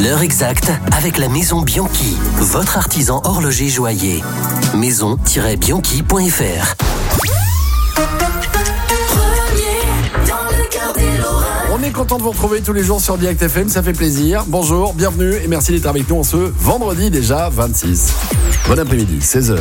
L'heure exacte avec la Maison Bianchi, votre artisan horloger joaillier. maison-bianchi.fr. On est content de vous retrouver tous les jours sur Direct FM, ça fait plaisir. Bonjour, bienvenue et merci d'être avec nous en ce vendredi déjà 26. Bon après-midi, 16h.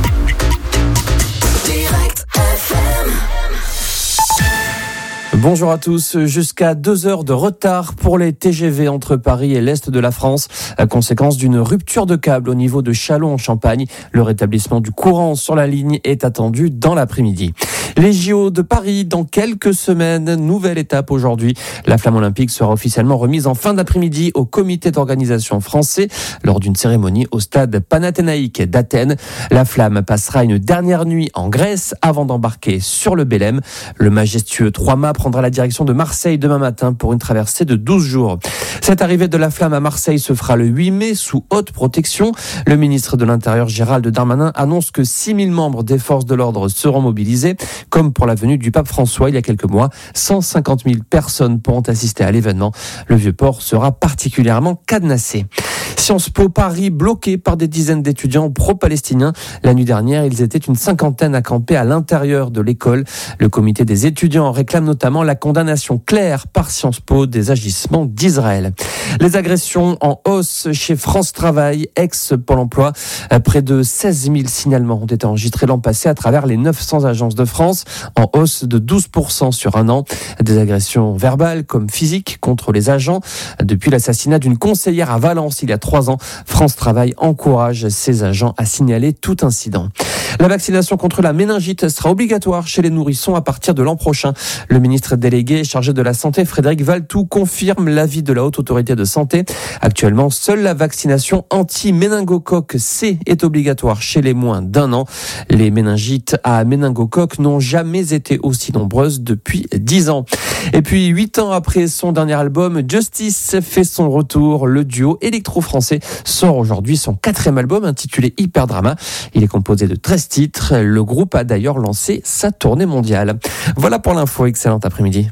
Bonjour à tous. Jusqu'à 2 heures de retard pour les TGV entre Paris et l'Est de la France, à conséquence d'une rupture de câble au niveau de Châlons en Champagne. Le rétablissement du courant sur la ligne est attendu dans l'après-midi. Les JO de Paris dans quelques semaines, nouvelle étape aujourd'hui. La flamme olympique sera officiellement remise en fin d'après-midi au comité d'organisation français lors d'une cérémonie au stade panathénaïque d'Athènes. La flamme passera une dernière nuit en Grèce avant d'embarquer sur le Belém. Le majestueux 3-mâts prendra la direction de Marseille demain matin pour une traversée de 12 jours. Cette arrivée de la flamme à Marseille se fera le 8 mai sous haute protection. Le ministre de l'Intérieur Gérald Darmanin annonce que 6000 membres des forces de l'ordre seront mobilisés. Comme pour la venue du pape François il y a quelques mois, 150 000 personnes pourront assister à l'événement. Le Vieux-Port sera particulièrement cadenassé. Sciences Po Paris bloqué par des dizaines d'étudiants pro-palestiniens. La nuit dernière, ils étaient une cinquantaine à camper à l'intérieur de l'école. Le comité des étudiants réclame notamment la condamnation claire par Sciences Po des agissements d'Israël. Les agressions en hausse chez France Travail, ex-Pôle emploi. Près de 16 000 signalements ont été enregistrés l'an passé à travers les 900 agences de France, en hausse de 12% sur un an. Des agressions verbales comme physiques contre les agents. Depuis l'assassinat d'une conseillère à Valence il y a 3 ans, France Travail encourage ses agents à signaler tout incident. La vaccination contre la méningite sera obligatoire chez les nourrissons à partir de l'an prochain. Le ministre délégué chargé de la Santé, Frédéric Valletoux, confirme l'avis de la Haute Autorité de Santé. Actuellement, seule la vaccination anti-méningocoque C est obligatoire chez les moins d'1 an. Les méningites à méningocoque n'ont jamais été aussi nombreuses depuis 10 ans. Et puis, 8 ans après son dernier album, Justice fait son retour. Le duo électro-français sort aujourd'hui son 4e album intitulé Hyper Drama. Il est composé de 13 titres. Le groupe a d'ailleurs lancé sa tournée mondiale. Voilà pour l'info. Excellent après-midi.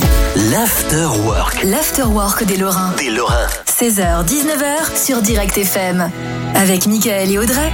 L'Afterwork. L'Afterwork des Lorrains. 16h, 19h sur Direct FM. Avec Mickaël et Audrey.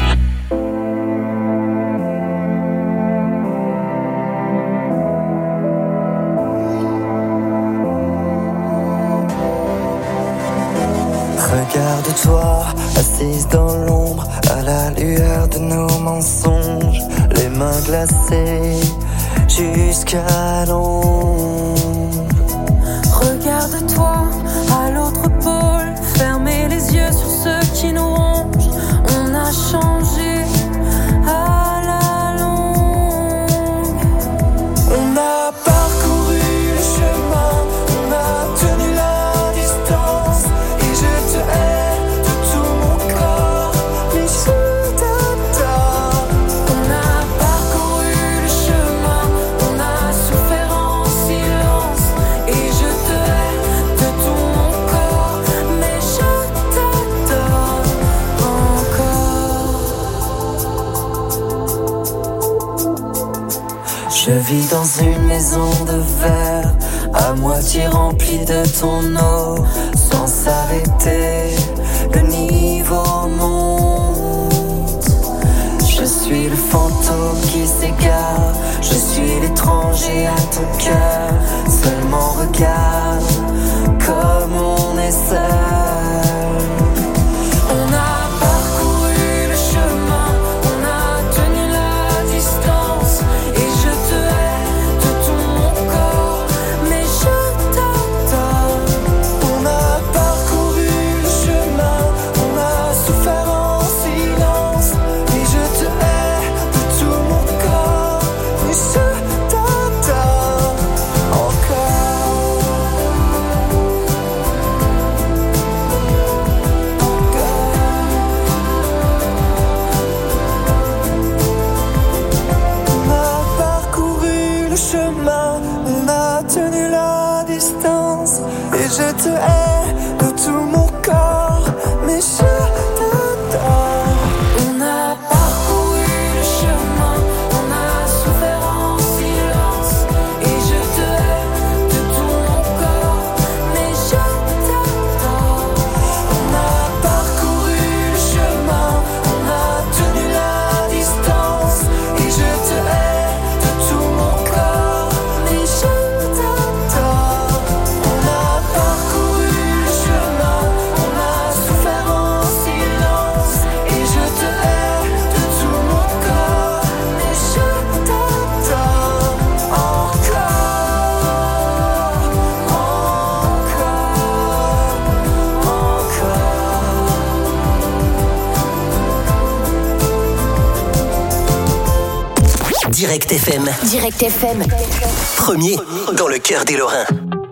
Regarde-toi, assise dans l'ombre, à la lueur de nos mensonges, les mains glacées jusqu'à l'ombre. Regarde-toi, à l'autre pôle, fermez les yeux sur ceux qui nous rongent. On a changé à la longue. On a parcouru le chemin, on a tenu la distance. Et je te hais de tout mon corps, mais je t'adore. On a parcouru le chemin, on a souffert en silence. Et je te hais de tout mon corps, mais je t'adore encore. Je vis dans une maison de verre, à moitié remplie de ton eau. Sans s'arrêter, le niveau monte. Je suis le fantôme qui s'égare, je suis l'étranger à ton cœur. Seulement regarde comme on est seul. On a parcouru le chemin, on a tenu la distance. Et je te hais de tout mon corps, mais je t'adore. On a parcouru le chemin, on a souffert en silence. Et je te hais de tout mon corps, mais je t'adore encore. On a parcouru le chemin, on a tenu la distance. Et je te hais de tout mon corps, mais je t'adore. On a parcouru le chemin, on a souffert en silence. Et je te hais de tout mon corps, mais je t'adore. On Direct FM. Direct FM. Premier dans le cœur des Lorrains.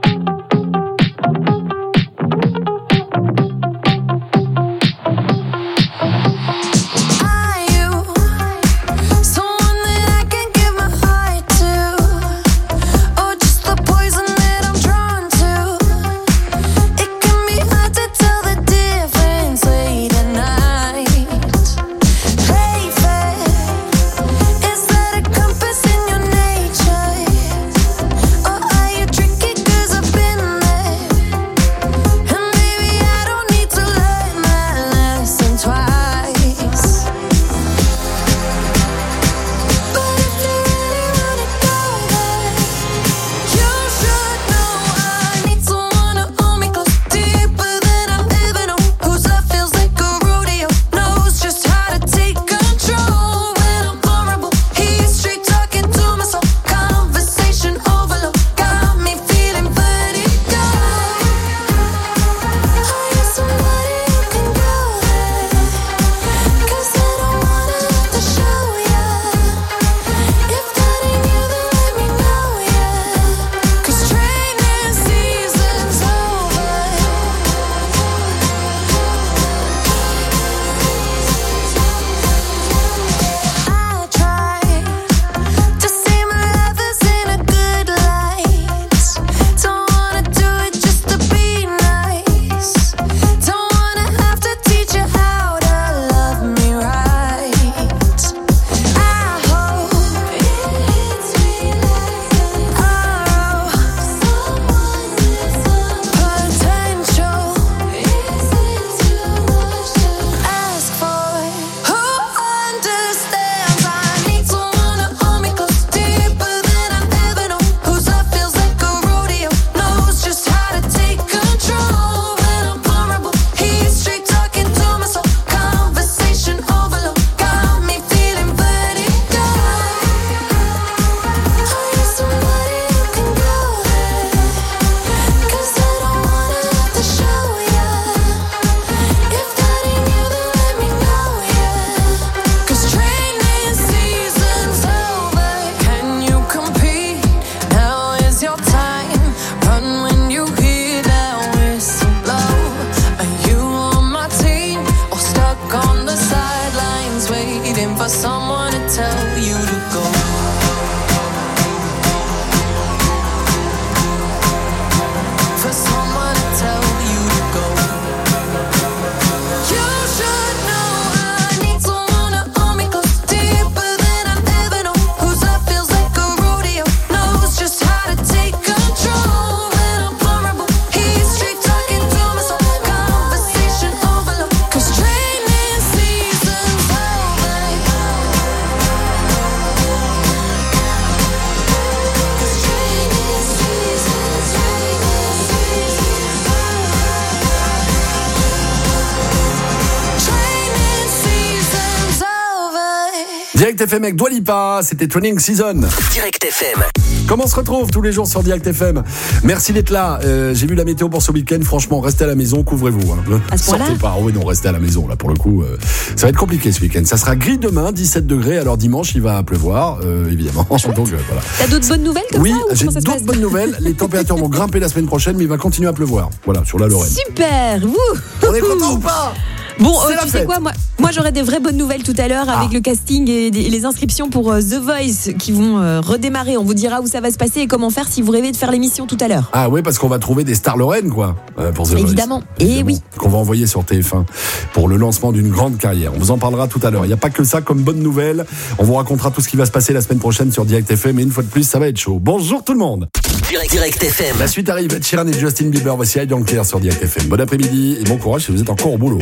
Direct FM avec Dua Lipa, c'était Training Season. Direct FM. Comment on se retrouve tous les jours sur Direct FM. Merci d'être là. J'ai vu la météo pour ce week-end. Franchement, restez à la maison, couvrez-vous. À ce point-là ? Sortez pas. Oui, non, restez à la maison. Là, pour le coup, ça va être compliqué ce week-end. Ça sera gris demain, 17 degrés. Alors dimanche, il va pleuvoir, évidemment. Donc voilà. T'as d'autres bonnes nouvelles comme oui, ça ? Oui, j'ai d'autres bonnes nouvelles. Les températures vont grimper la semaine prochaine, mais il va continuer à pleuvoir. Voilà, sur la Lorraine. Super. On est content ou pas ? Bon, tu sais quoi, moi j'aurai des vraies bonnes nouvelles tout à l'heure avec le casting et les inscriptions pour The Voice qui vont redémarrer. On vous dira où ça va se passer et comment faire si vous rêvez de faire l'émission tout à l'heure. Ah oui, parce qu'on va trouver des stars lorraines, quoi, pour The Voice. Évidemment. Et oui. Qu'on va envoyer sur TF1 pour le lancement d'une grande carrière. On vous en parlera tout à l'heure. Il n'y a pas que ça comme bonne nouvelle. On vous racontera tout ce qui va se passer la semaine prochaine sur Direct FM. Et une fois de plus, ça va être chaud. Bonjour tout le monde. Direct FM. La suite arrive. Ed Sheeran et Justin Bieber. Voici Ed Claire sur Direct FM. Bon après-midi et bon courage si vous êtes encore au boulot.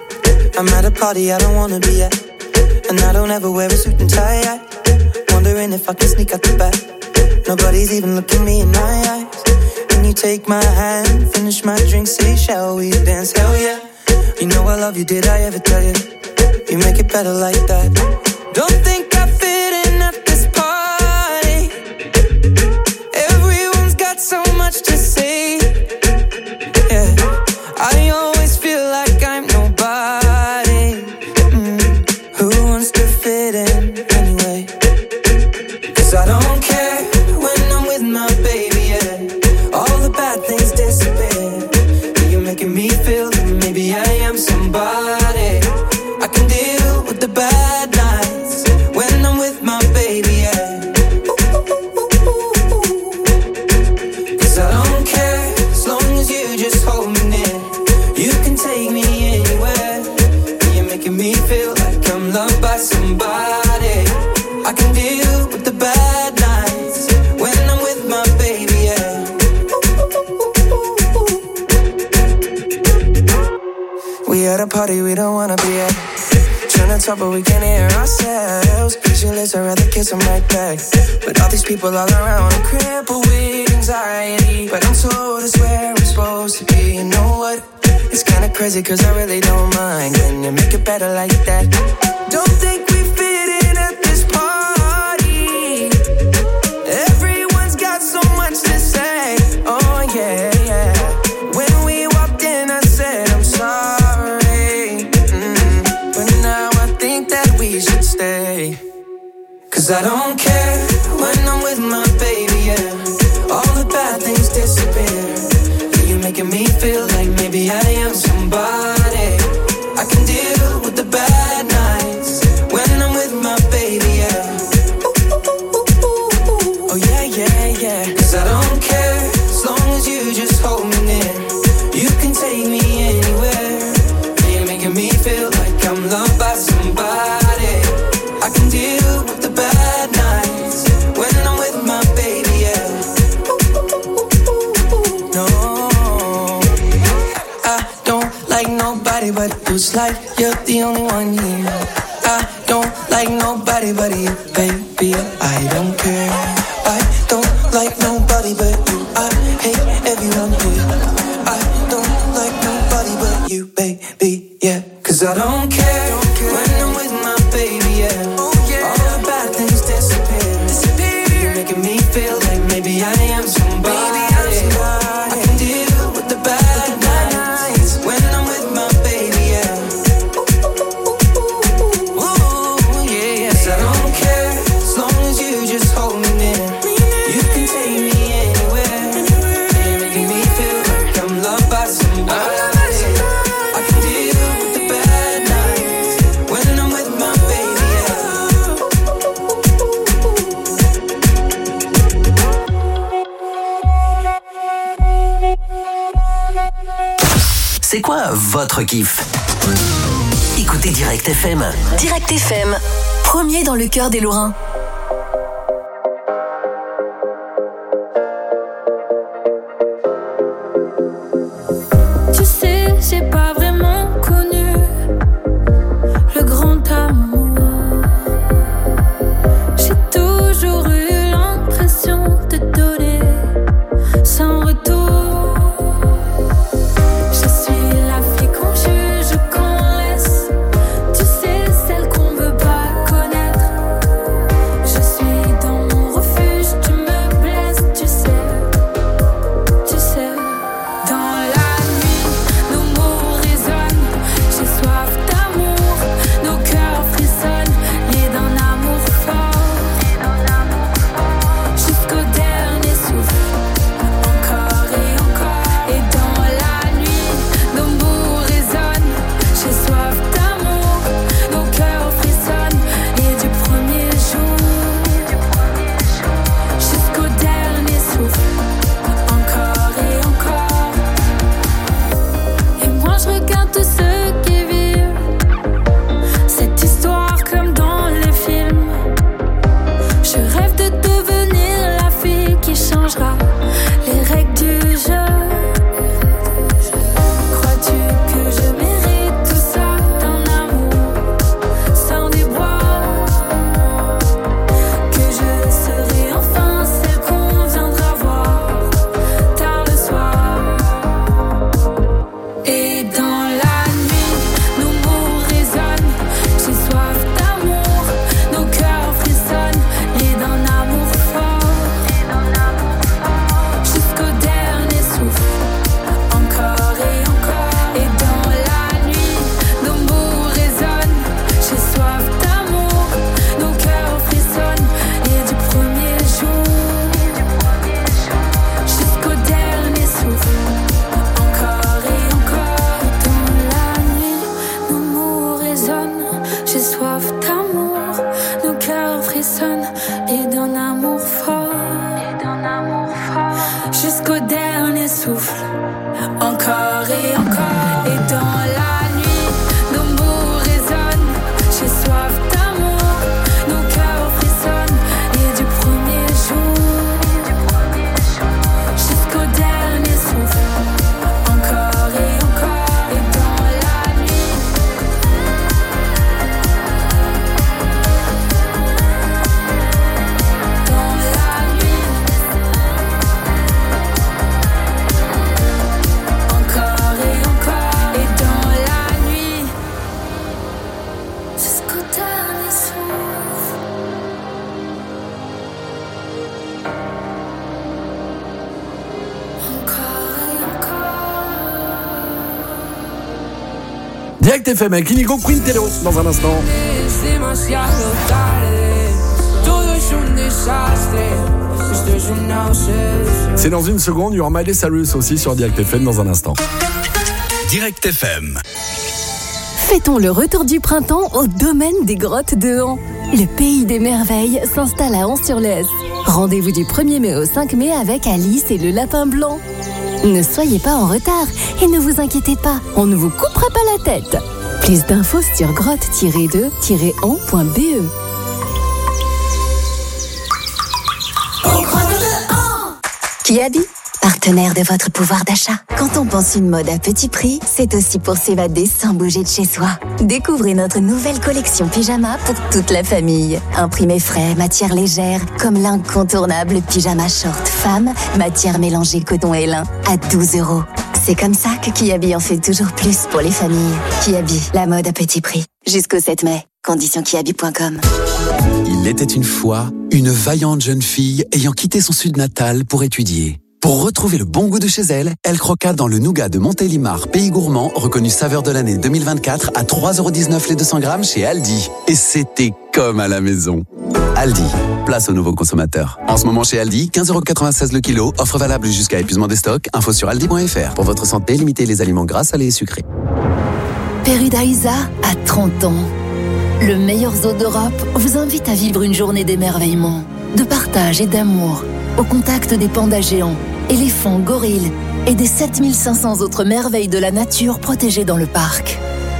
I'm at a party I don't wanna be at, and I don't ever wear a suit and tie. Wondering if I can sneak out the back. Nobody's even looking me in my eyes. Can you take my hand, finish my drink, say shall we dance? Hell yeah. You know I love you, did I ever tell you? You make it better like that. Don't think I fit in at this party. Everyone's got so much to say. Yeah, I always feel like I'm nobody. Who wants to fit in anyway? somebody. I can deal with the bad nights when I'm with my baby, yeah. We at a party we don't wanna be at. Trying to talk but we can't hear ourselves. Pictureless, I'd rather kiss them right back. But all these people all around, I'm crippled with anxiety. But I'm told it's where I'm supposed to be. You know what? It's kinda crazy cause I really don't mind. Can you make it better like that? Don't think we fit in at this party. Everyone's got so much to say. Oh yeah, yeah. When we walked in I said I'm sorry. But now I think that we should stay. Cause I don't care when I'm with my baby, yeah. All the bad things disappear. You're making me feel like maybe I am somebody. I can deal with the bad nights when I'm with my baby, yeah. Oh yeah, yeah, yeah. Cause I don't care as long as you just hold me near. You can take me anywhere. You're making me feel like I'm loved by somebody. I can deal with the bad nights when I'm with my baby, yeah. No, I don't like nobody but you. It's like you're the only one here. I don't like nobody but you, baby. I don't care. I don't like nobody but you. I hate everyone here. I don't like nobody but you, baby, yeah. Cause I don't care when I'm with my baby, yeah. All the bad things disappear. You're making me feel like maybe I am somebody. I can deal with the bad nights when I'm with my baby, yeah. Ooh, yeah, yeah. 'Cause I don't care as long as you just hold me near. You can take me anywhere. You're making me feel like I'm loved by somebody. I can deal with the bad nights when I'm with my baby, yeah. C'est quoi votre kiff? Écoutez Direct FM. Direct FM, premier dans le cœur des Lorrains. Tu sais, j'ai pas vraiment connu le grand amour. J'ai toujours eu l'impression de donner sans retour. Je suis la fille qu'on juge, qu'on laisse. Tu sais, celle qu'on veut pas connaître. Je suis dans mon refuge, tu me blesses, tu sais. Dans la nuit, nos mots résonnent. J'ai soif d'amour, nos cœurs frissonnent, liés d'un amour fort. Jusqu'au dernier souffle, encore et encore. Et dans la nuit, nos mots résonnent. J'ai soif d'amour, nos cœurs frissonnent, liés du premier jour. Jusqu'au dernier souffle, encore et encore. Et moi je regarde tous ceux qui vivent cette histoire comme dans les films. Je rêve de devenir la fille qui changera les règles du jeu. Crois-tu que je mérite tout ça d'un amour sans déboire? Que je serai enfin celle qu'on viendra voir tard le soir. Et dans la nuit, nos mots résonnent. J'ai soif d'amour, nos cœurs frissonnent, liés d'un amour fort. Jusqu'au dernier souffle, encore et encore. Et dans la nuit, nos mots résonnent. J'ai soif d'amour, nos cœurs frissonnent, liés du premier jour. Jusqu'au dernier souffle, encore et encore. Dans la nuit, nos mots résonnent. J'ai soif d'amour, nos cœurs frissonnent, liés d'un amour fort. Jusqu'au dernier souffle, encore et encore. Et dans la nuit, nos mots résonnent. J'ai soif d'amour. FM avec Inigo Quintero dans un instant. C'est dans une seconde, il y aura Miley Cyrus aussi sur Direct FM dans un instant. Direct FM. Fêtons le retour du printemps au domaine des grottes de Han. Le pays des merveilles s'installe à Han-sur-Lesse. Rendez-vous du 1er mai au 5 mai avec Alice et le lapin blanc. Ne soyez pas en retard et ne vous inquiétez pas, on ne vous coupera pas la tête. Plus d'infos sur grotte-2-han.be. Kiabi, partenaire de votre pouvoir d'achat. Quand on pense une mode à petit prix, c'est aussi pour s'évader sans bouger de chez soi. Découvrez notre nouvelle collection pyjama pour toute la famille. Imprimé frais, matière légère, comme l'incontournable pyjama short femme, matière mélangée coton et lin, à 12 €. C'est comme ça que Kiabi en fait toujours plus pour les familles. Kiabi, la mode à petit prix. Jusqu'au 7 mai. Conditions kiabi.com. Il était une fois une vaillante jeune fille ayant quitté son sud natal pour étudier. Pour retrouver le bon goût de chez elle, elle croqua dans le nougat de Montélimar, pays gourmand, reconnu saveur de l'année 2024 à 3,19 € les 200 grammes chez Aldi. Et c'était comme à la maison. Aldi, place aux nouveaux consommateurs. En ce moment chez Aldi, 15,96 € le kilo, offre valable jusqu'à épuisement des stocks, info sur aldi.fr. Pour votre santé, limitez les aliments gras, salés et sucrés. Paradisa a 30 ans. Le meilleur zoo d'Europe vous invite à vivre une journée d'émerveillement, de partage et d'amour, au contact des pandas géants, éléphants, gorilles et des 7500 autres merveilles de la nature protégées dans le parc.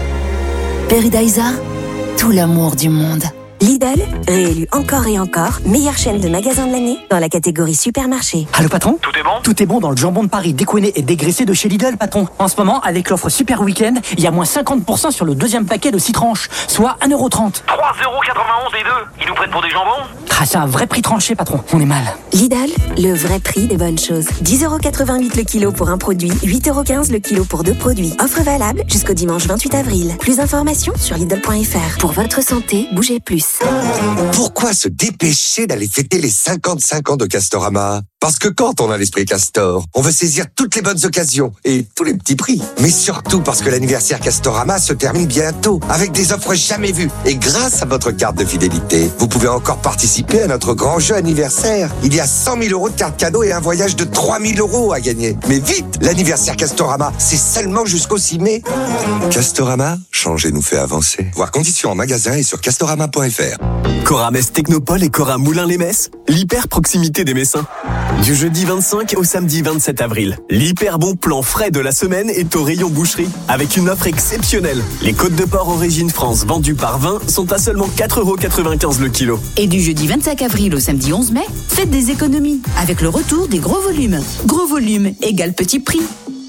Paradisa, tout l'amour du monde. Lidl, réélu encore et encore, meilleure chaîne de magasins de l'année dans la catégorie supermarché. Allô patron ? Tout est bon ? Tout est bon dans le jambon de Paris découiné et dégraissé de chez Lidl, patron. En ce moment, avec l'offre Super Week-end, il y a moins 50% sur le deuxième paquet de 6 tranches, soit 1,30 €. 3,91 € les deux. Ils nous prennent pour des jambons ? Ah, c'est un vrai prix tranché, patron. On est mal. Lidl, le vrai prix des bonnes choses. 10,88 € le kilo pour un produit, 8,15 € le kilo pour deux produits. Offre valable jusqu'au dimanche 28 avril. Plus d'informations sur Lidl.fr. Pour votre santé, bougez plus. Pourquoi se dépêcher d'aller fêter les 55 ans de Castorama ? Parce que quand on a l'esprit Castor, on veut saisir toutes les bonnes occasions et tous les petits prix. Mais surtout parce que l'anniversaire Castorama se termine bientôt avec des offres jamais vues. Et grâce à votre carte de fidélité, vous pouvez encore participer à notre grand jeu anniversaire. Il y a 100 000 € de cartes cadeaux et un voyage de 3 000 € à gagner. Mais vite, l'anniversaire Castorama, c'est seulement jusqu'au 6 mai. Castorama, changer nous fait avancer. Voir conditions en magasin et sur castorama.fr. Coramès Technopole et Cora Moulins-les-Messes, l'hyper proximité des Messins. Du jeudi 25 au samedi 27 avril, l'hyper bon plan frais de la semaine est au rayon boucherie avec une offre exceptionnelle. Les côtes de porc Origine France vendues par 20 sont à seulement 4,95 € le kilo. Et du jeudi 25 avril au samedi 11 mai, faites des économies avec le retour des gros volumes. Gros volume égale petit prix.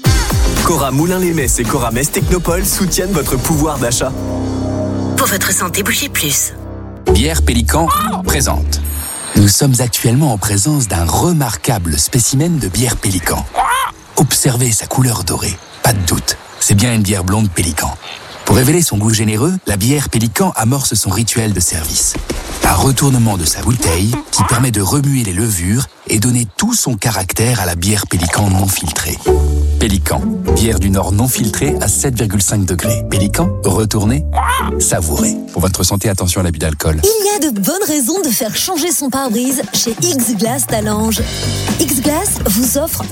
Cora Moulins-les-Messes et Coramès Technopole soutiennent votre pouvoir d'achat. Pour votre santé, bougez plus. Bière Pélican présente. Nous sommes actuellement en présence d'un remarquable spécimen de bière Pélican. Observez sa couleur dorée. Pas de doute, c'est bien une bière blonde Pélican. Pour révéler son goût généreux, la bière Pélican amorce son rituel de service. Un retournement de sa bouteille qui permet de remuer les levures et donner tout son caractère à la bière Pélican non filtrée. Pélican, bière du Nord non filtrée à 7,5 degrés. Pélican, retournez, savourez. Pour votre santé, attention à l'abus d'alcool. Il y a de bonnes raisons de faire changer son pare-brise chez X-Glass Talange. X-Glass vous offre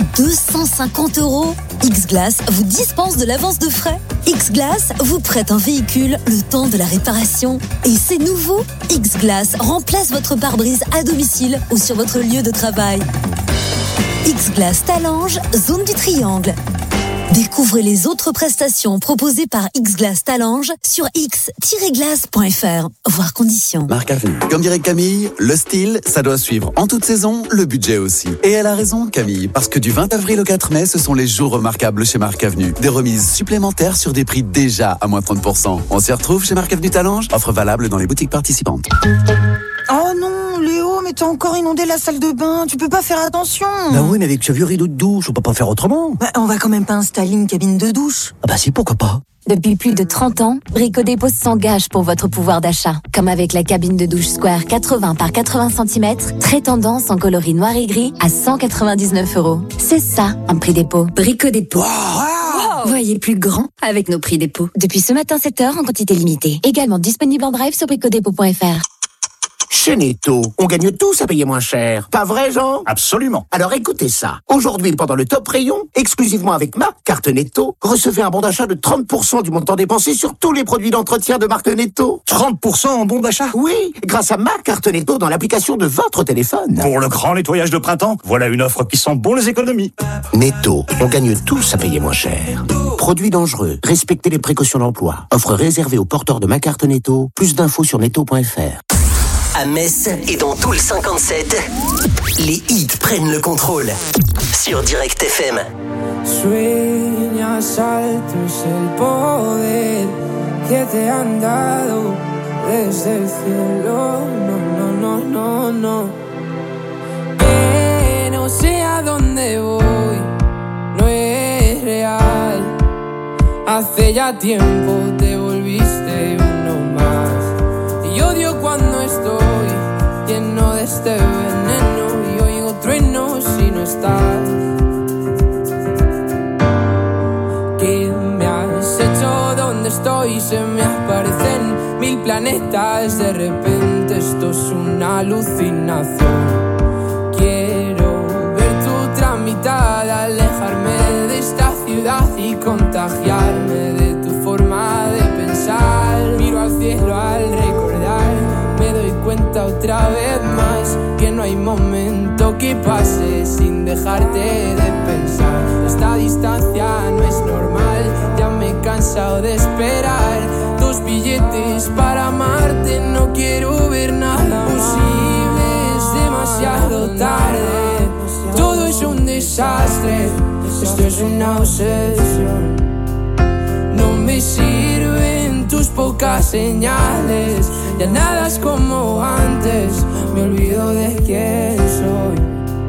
250 €. X-Glass vous dispense de l'avance de frais. X-Glass vous prête un véhicule le temps de la réparation. Et c'est nouveau, X-Glass remplace votre pare-brise à domicile ou sur votre lieu de travail. X-Glass Talange, zone du Triangle. Découvrez les autres prestations proposées par X-Glass Talange sur x-glace.fr. Voir conditions. Marc Avenue. Comme dirait Camille, le style, ça doit suivre en toute saison, le budget aussi. Et elle a raison, Camille, parce que du 20 avril au 4 mai, ce sont les jours remarquables chez Marc Avenue. Des remises supplémentaires sur des prix déjà à moins 30%. On s'y retrouve chez Marc Avenue Talange, offre valable dans les boutiques participantes. Oh non, Léo, mais t'as encore inondé la salle de bain, tu peux pas faire attention. Bah oui, mais avec ce vieux rideau de douche, on peut pas faire autrement. Bah, on va quand même pas installer une cabine de douche. Ah bah si, pourquoi pas. Depuis plus de 30 ans, Brico Dépôt s'engage pour votre pouvoir d'achat. Comme avec la cabine de douche Square 80 par 80 cm, très tendance en coloris noir et gris à 199 €. C'est ça, un prix dépôt. Brico Dépôt. Wow. Voyez plus grand avec nos prix dépôt. Depuis ce matin 7h en quantité limitée. Également disponible en drive sur bricodépôt.fr. Chez Netto, on gagne tous à payer moins cher. Pas vrai, Jean? Absolument. Alors écoutez ça. Aujourd'hui, pendant le top rayon, exclusivement avec ma carte Netto, recevez un bon d'achat de 30% du montant dépensé sur tous les produits d'entretien de marque Netto. 30% en bon d'achat? Oui, grâce à ma carte Netto dans l'application de votre téléphone. Pour le grand nettoyage de printemps, voilà une offre qui sent bon les économies. Netto, on gagne tous à payer moins cher. Produits dangereux, respectez les précautions d'emploi. Offre réservée aux porteurs de ma carte Netto. Plus d'infos sur netto.fr. À Metz et dans tout le 57, les hits prennent le contrôle sur Direct FM. Sueñas alto es el poder que te han dado desde el cielo. No. Que no sé a dónde voy, no es real. Hace ya tiempo te volviste uno más. Y odio cuando estoy lleno de este veneno y oigo truenos si no estás. ¿Qué me has hecho? ¿Dónde estoy? Se me aparecen 1000 planetas. De repente esto es una alucinación. Quiero ver tu tramitada, alejarme de esta ciudad y contagiarme de tu forma de pensar. Miro al cielo al recordar, me doy cuenta otra vez más que no hay momento que pase sin dejarte de pensar. Esta distancia no es normal, ya me he cansado de esperar 2 billetes para amarte, no quiero ver nada posible, es demasiado tarde, todo es un desastre, esto es una obsesión. No me sirven tus pocas señales, ya nada es como antes, me olvido de quién soy.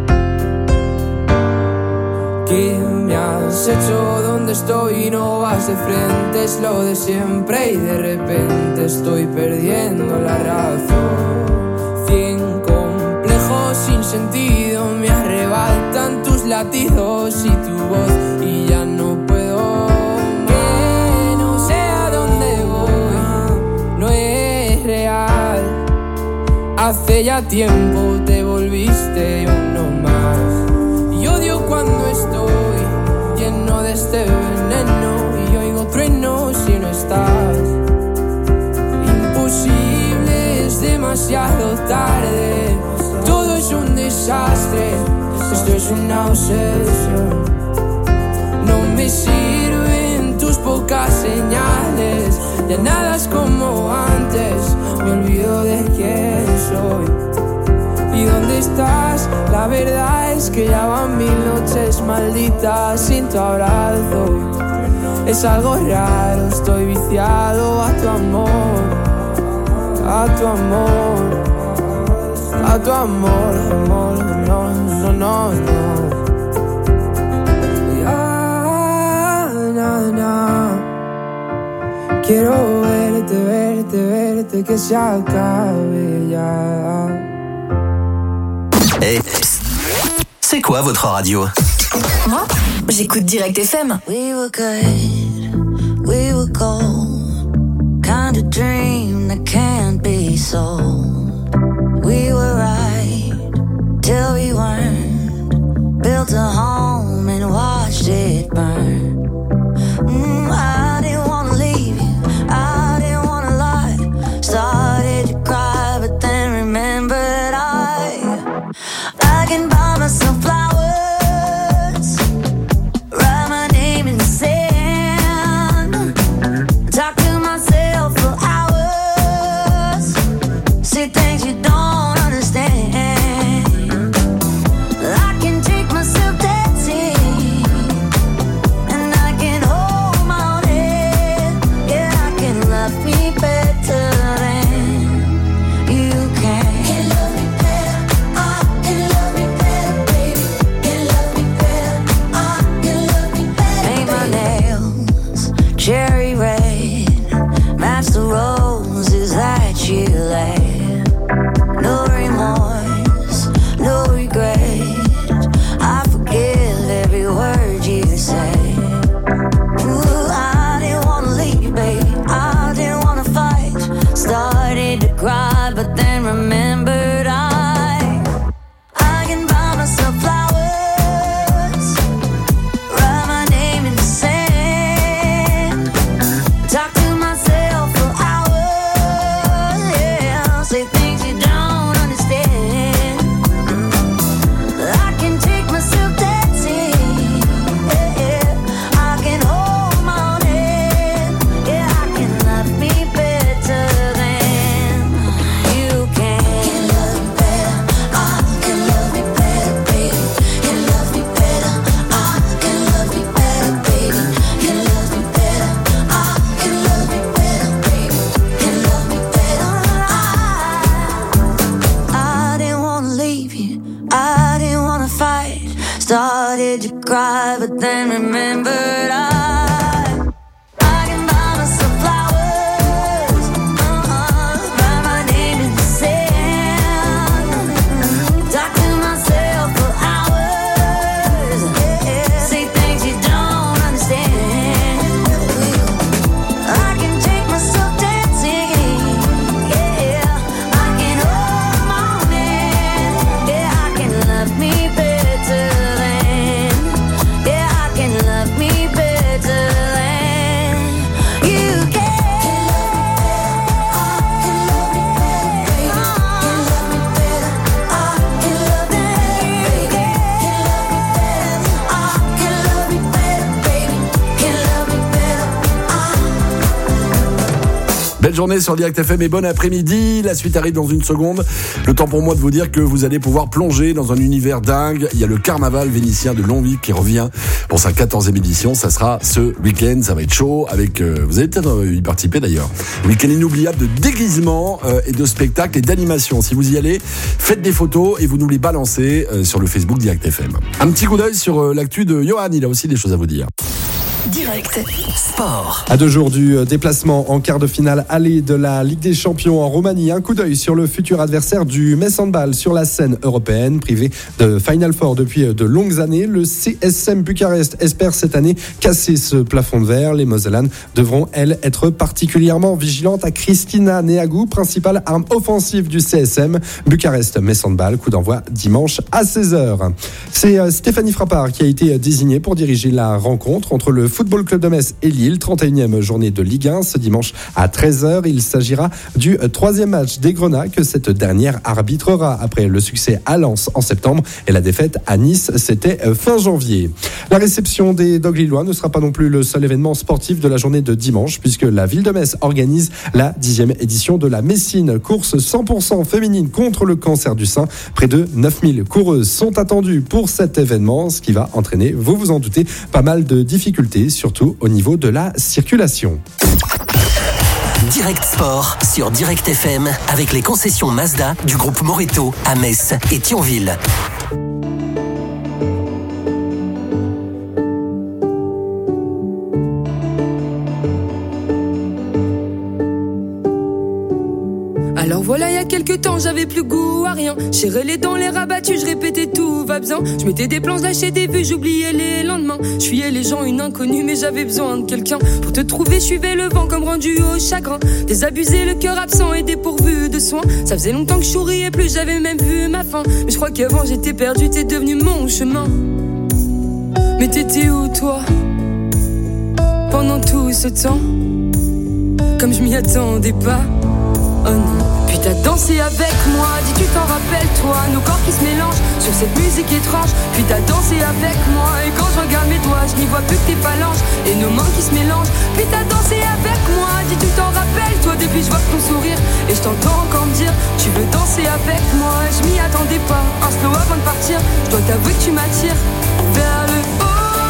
¿Qué me has hecho? ¿Dónde estoy? No vas de frente, es lo de siempre y de repente estoy perdiendo la razón. 100 complejos sin sentido me arrebatan tus latidos y tu voz y ya no puedo. Que no sé a dónde voy, no es real. Hace ya tiempo te volviste uno más. Y odio cuando estoy lleno de este veneno y oigo truenos si no estás. Imposible, es demasiado tarde, todo es un desastre, esto es una obsesión. No me sirven tus pocas señales, ya nada es como antes, me olvido de quién soy. ¿Y dónde estás? La verdad es que ya van 1000 noches malditas sin tu abrazo. Es algo raro, estoy viciado a tu amor, a tu amor, a tu amor, amor, no. Ya, quiero verte, que se acabe ya. Hey, c'est quoi votre radio? Moi, j'écoute Direct FM. We were good, we were gold, kind of dream that can't be sold. We were right till we weren't, built a home and watched it burn. I didn't wanna leave you, I didn't wanna lie, started to cry but then remembered I can buy myself flowers, write my name in the sand, talk to myself for hours, say things you don't understand. I can take myself dancing, and I can hold my own head. Yeah, I can love me better than you can. Can love me better, I can love me better, baby. started to cry, but then remembered I can buy myself flowers, write my name in the sand, talk to myself for hours, say things you don't understand. I can take myself dancing, yeah, I can hold the morning, yeah, I can love me better than, yeah, I can love me better than you can. Belle journée sur Direct FM et bon après-midi. La suite arrive dans une seconde. Le temps pour moi de vous dire que vous allez pouvoir plonger dans un univers dingue. Il y a le carnaval vénitien de Longwick qui revient pour sa 14e édition. Ça sera ce week-end. Ça va être chaud avec, vous allez peut-être y participer d'ailleurs. Week-end inoubliable de déguisement et de spectacles et d'animation. Si vous y allez, faites des photos et vous nous les balancez sur le Facebook Direct FM. Un petit coup d'œil sur l'actu de Johan. Il a aussi des choses à vous dire. Direct Sport. À 2 jours du déplacement en quart de finale aller de la Ligue des Champions en Roumanie, un coup d'œil sur le futur adversaire du Metz Handball sur la scène européenne. Privé de Final Four depuis de longues années, le CSM Bucarest espère cette année casser ce plafond de verre. Les Mosellanes devront, elles, être particulièrement vigilantes à Christina Neagu, principale arme offensive du CSM. Bucarest-Metz Handball, coup d'envoi dimanche à 16h. C'est Stéphanie Frappard qui a été désignée pour diriger la rencontre entre le Football Club de Metz et Lille, 31e journée de Ligue 1, ce dimanche à 13h. Il s'agira du 3e match des Grenats que cette dernière arbitrera après le succès à Lens en septembre et la défaite à Nice, c'était fin janvier. La réception des Dogs lillois ne sera pas non plus le seul événement sportif de la journée de dimanche puisque la ville de Metz organise la 10e édition de la Messine, course 100% féminine contre le cancer du sein. Près de 9000 coureuses sont attendues pour cet événement, ce qui va entraîner, vous vous en doutez, pas mal de difficultés, surtout au niveau de la circulation. Direct Sport sur Direct FM avec les concessions Mazda du groupe Moreto à Metz et Thionville. Alors voilà, il y a quelques temps, j'avais plus goût à rien. Serré les dents, les rabattus, je répétais tout va bien. Je mettais des plans, lâchais des vues, j'oubliais les lendemains. Je fuyais les gens, une inconnue, mais j'avais besoin de quelqu'un. Pour te trouver, je suivais le vent comme rendu au chagrin. Désabusé, le cœur absent et dépourvu de soins. Ça faisait longtemps que je souriais plus, j'avais même vu ma fin. Mais je crois qu'avant j'étais perdu, t'es devenu mon chemin. Mais t'étais où toi pendant tout ce temps? Comme je m'y attendais pas. Oh non. Puis t'as dansé avec moi, dis tu t'en rappelles toi, nos corps qui se mélangent sur cette musique étrange. Puis t'as dansé avec moi, et quand je regarde mes doigts, je n'y vois plus que tes phalanges et nos mains qui se mélangent. Puis t'as dansé avec moi, dis tu t'en rappelles toi, depuis je vois ton sourire et je t'entends encore me dire tu veux danser avec moi. Je m'y attendais pas, un slow avant de partir, je dois t'avouer que tu m'attires vers le haut.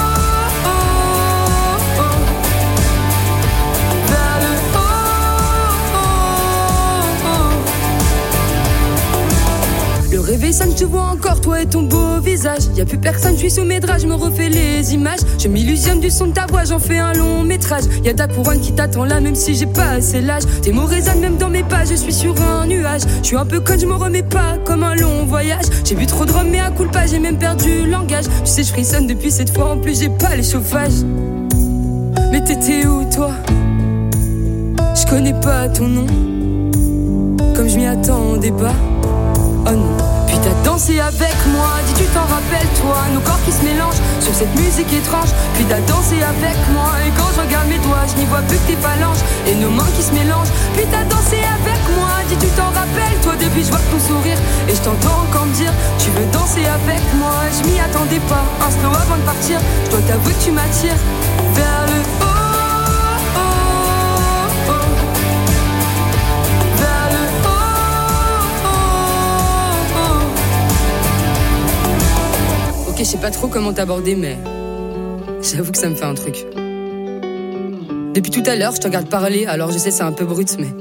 Le réveil sonne, je te vois encore, toi et ton beau visage. Y'a plus personne, je suis sous mes draps, je me refais les images. Je m'illusionne du son de ta voix, j'en fais un long métrage. Y'a ta couronne qui t'attend là, même si j'ai pas assez l'âge. Tes mots résonnent même dans mes pas, je suis sur un nuage. Je suis un peu conne, je me remets pas comme un long voyage. J'ai bu trop de rhum, mais à coup pas, j'ai même perdu le langage. Tu sais, je frissonne depuis cette fois, en plus j'ai pas les chauffages. Mais t'étais où toi? Je connais pas ton nom, comme je m'y attendais pas. Oh non. Puis t'as dansé avec moi, dis tu t'en rappelles toi, nos corps qui se mélangent sur cette musique étrange. Puis t'as dansé avec moi, et quand je regarde mes doigts, je n'y vois plus que tes phalanges et nos mains qui se mélangent. Puis t'as dansé avec moi, dis tu t'en rappelles toi, depuis je vois ton sourire et je t'entends encore me dire tu veux danser avec moi. Je m'y attendais pas, un slow avant de partir, je dois t'avouer que tu m'attires vers le haut. Je sais pas trop comment t'aborder, mais j'avoue que ça me fait un truc. Depuis tout à l'heure, je te regarde parler, alors je sais c'est un peu brut, mais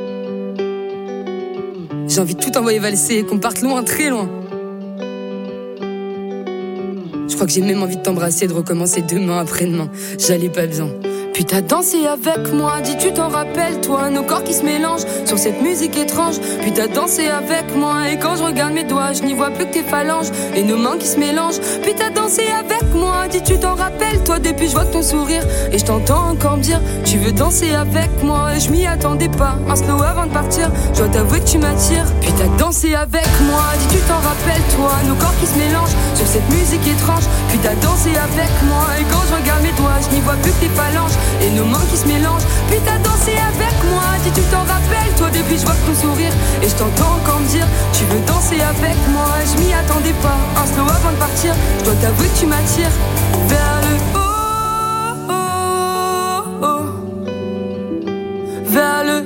j'ai envie de tout envoyer valser et qu'on parte loin, très loin. Je crois que j'ai même envie de t'embrasser, de recommencer demain, après-demain. J'allais pas bien. Puis t'as dansé avec moi, dis tu t'en rappelles toi, nos corps qui se mélangent sur cette musique étrange. Puis t'as dansé avec moi, et quand je regarde mes doigts, je n'y vois plus que tes phalanges et nos mains qui se mélangent. Puis t'as dansé avec moi, dis tu t'en rappelles toi, depuis je vois que ton sourire et je t'entends encore me dire tu veux danser avec moi. Et je m'y attendais pas, un slow avant de partir, je dois t'avouer que tu m'attires. Puis t'as dansé avec moi, dis tu t'en rappelles toi, nos corps qui se mélangent sur cette musique étrange. Puis t'as dansé avec moi, et quand je regarde mes doigts, je n'y vois plus que tes phalanges et nos mains qui se mélangent. Puis t'as dansé avec moi, dis tu t'en rappelles toi, depuis je vois ton sourire et je t'entends encore me dire tu veux danser avec moi. Je m'y attendais pas, un slow avant de partir, je dois t'avouer que tu m'attires vers le haut, oh, oh, vers le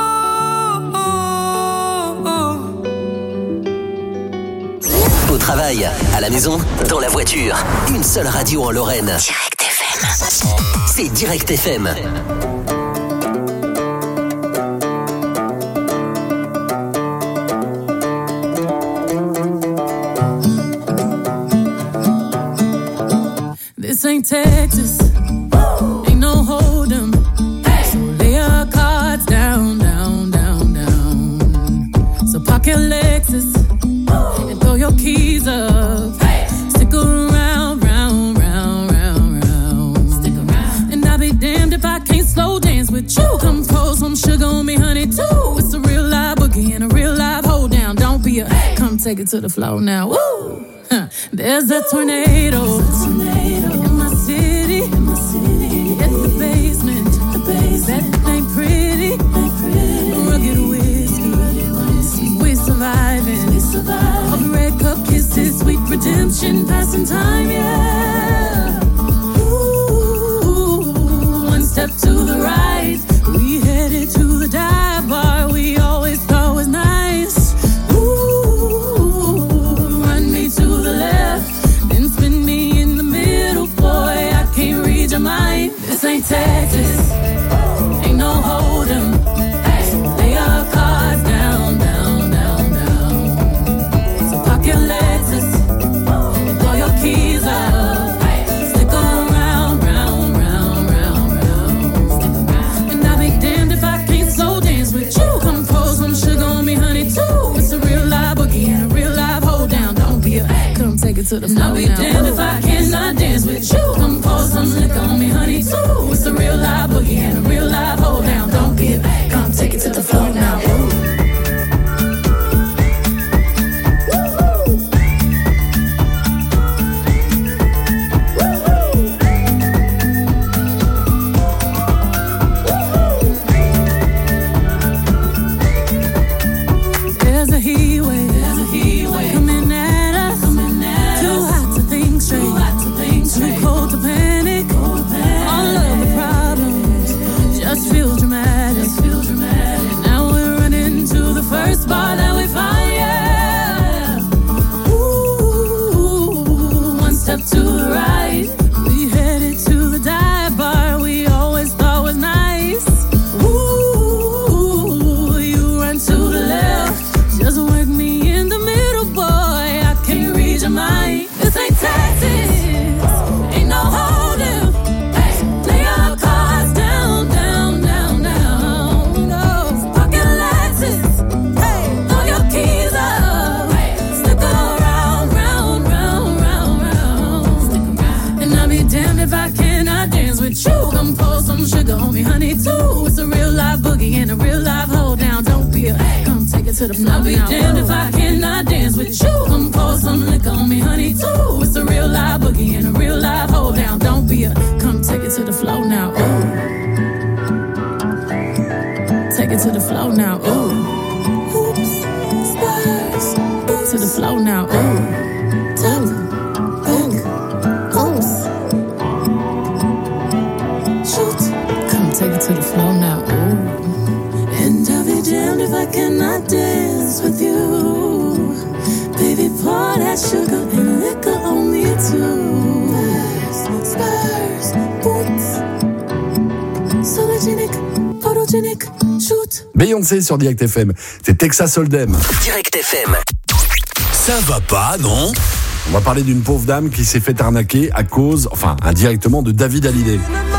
haut. Au travail, à la maison, dans la voiture, une seule radio en Lorraine. Direct FM. C'est Direct FM. This ain't Texas, ain't no hold'em. So lay your cards down, down, down, down. So park your Lexus and throw your keys up. Stick around, round, round, round, round. Stick around. And I'll be damned if I can't slow dance with you. Come pour some sugar on me, honey, too. It's a real live boogie and a real live hold down. Don't be a come take it to the floor now. Woo! There's a tornado. In my city, at the basement, that ain't pretty, rugged whiskey, we're surviving, all the red cup kisses, sweet redemption, passing time, yeah, ooh, one step to the right, we headed to the dive bar, we always thought was nice, ooh, run me to the left, then spin me in the middle, boy, I can't read your mind. This ain't Texas, ain't no hold'em. Lay your cards down, down, down, down. So park your Lexus and throw your keys up. Stick around, round, round, round, round. And I'll be damned if I can't slow dance with you. Come pour some sugar on me, honey, too. It's a real live boogie and a real live hold down. Don't be a come take it to the floor. I'll be damned if I cannot dance with you. Come pour some liquor on me, honey, too. It's a real live boogie and a real live hold down. Don't be a come take it to the floor now. There's a heat wave coming at us. Too hot to think straight, too cold to panic. All of the problems just feel dramatic. Now we're running to the first bar that we find, yeah. Ooh, one step to the right, we headed to the dive bar we always thought was nice. Ooh, you run to the left, just work me in the middle, boy, I can't read your mind. This ain't Texas, ain't no hold'em. Lay your cards down, down, down, down. No, park your Lexus, throw your keys up. Stick around, round, round, round, round. And I'll be damned if I cannot dance with you. Come pour some sugar on me, honey, too. It's a real live boogie and a real live hold down. Don't be a come take it to the floor. I'll be damned if I cannot dance with you. Come pour some liquor on me, honey, too. It's a real live boogie and a real live hold down. Don't be a come take it to the floor now. Ooh. Take it to the floor now. Ooh. Oops. Spurs. To the floor now. Ooh. Top. Back. Oops. Shoot. Come take it to the floor now. Ooh. And I'll be damned if I cannot dance with you. Baby, pour that sugar and liquor on me too. Spurs, boots, sologenic, photogenic, shoot. Beyoncé sur Direct FM. C'est Texas Hold'em. Direct FM. Ça va pas, non? On va parler d'une pauvre dame qui s'est fait arnaquer à cause, enfin indirectement, de David Hallyday.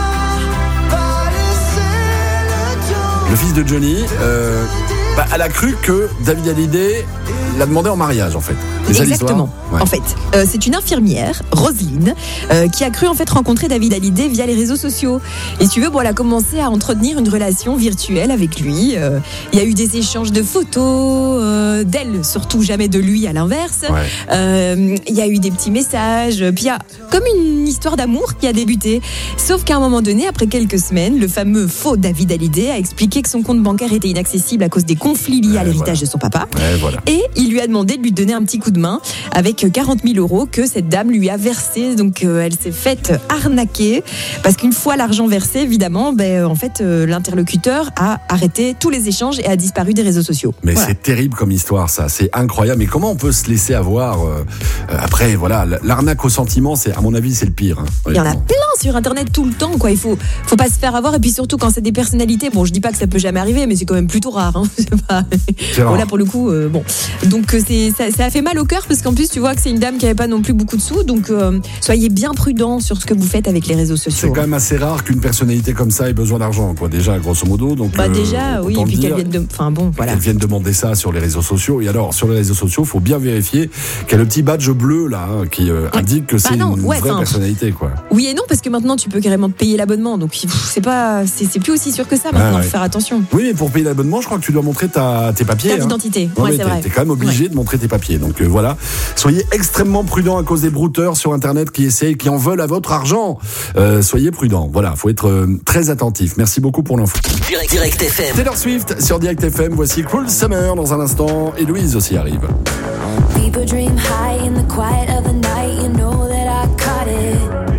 Le fils de Johnny, elle a cru que David Hallyday l'a demandé en mariage, en fait. Exactement. Ouais. En fait, c'est une infirmière, Roselyne, qui a cru en fait rencontrer David Hallyday via les réseaux sociaux. Et si tu veux, elle a commencé à entretenir une relation virtuelle avec lui. Il y a eu des échanges de photos d'elle, surtout jamais de lui, à l'inverse. Ouais. Il y a eu des petits messages. Puis il y a comme une histoire d'amour qui a débuté. Sauf qu'à un moment donné, après quelques semaines, le fameux faux David Hallyday a expliqué que son compte bancaire était inaccessible à cause des conflits liés à l'héritage de son papa. Et il lui a demandé de lui donner un petit coup de main avec 40 000 € que cette dame lui a versé. Donc elle s'est faite arnaquer parce qu'une fois l'argent versé, évidemment, en fait, l'interlocuteur a arrêté tous les échanges et a disparu des réseaux sociaux. Mais c'est terrible comme histoire, ça. C'est incroyable. Mais comment on peut se laisser avoir après, l'arnaque au sentiment, à mon avis, c'est le pire. Il y en a plein sur Internet tout le temps, quoi. Il faut pas se faire avoir. Et puis surtout quand c'est des personnalités. Bon, je dis pas que ça peut jamais arriver, mais c'est quand même plutôt rare. C'est rare. Là pour le coup, bon. Donc ça a fait mal au cœur parce qu'en plus tu vois que c'est une dame qui avait pas non plus beaucoup de sous. Donc soyez bien prudents sur ce que vous faites avec les réseaux sociaux. C'est quand même assez rare qu'une personnalité comme ça ait besoin d'argent, quoi. Déjà, grosso modo. Donc déjà, oui. Et puis qu'elle vienne demander ça sur les réseaux sociaux. Et alors sur les réseaux sociaux, faut bien vérifier qu'il y a le petit badge bleu là qui indique que c'est une vraie personnalité, quoi. Oui et non, parce que maintenant tu peux carrément payer l'abonnement. Donc c'est plus aussi sûr que ça maintenant. Faut faire attention. Oui, mais pour payer l'abonnement, je crois que tu dois montrer tes papiers. Ta d'identité. C'est vrai. T'es quand même obligé de montrer tes papiers. Donc voilà. Soyez extrêmement prudents à cause des brouteurs sur Internet qui en veulent à votre argent. Soyez prudents. Voilà, faut être très attentif. Merci beaucoup pour l'info. Direct FM. Taylor Swift sur Direct FM. Voici Cruel Summer dans un instant. Et Louise aussi arrive. People dream high in the quiet of the night. You know that I caught it.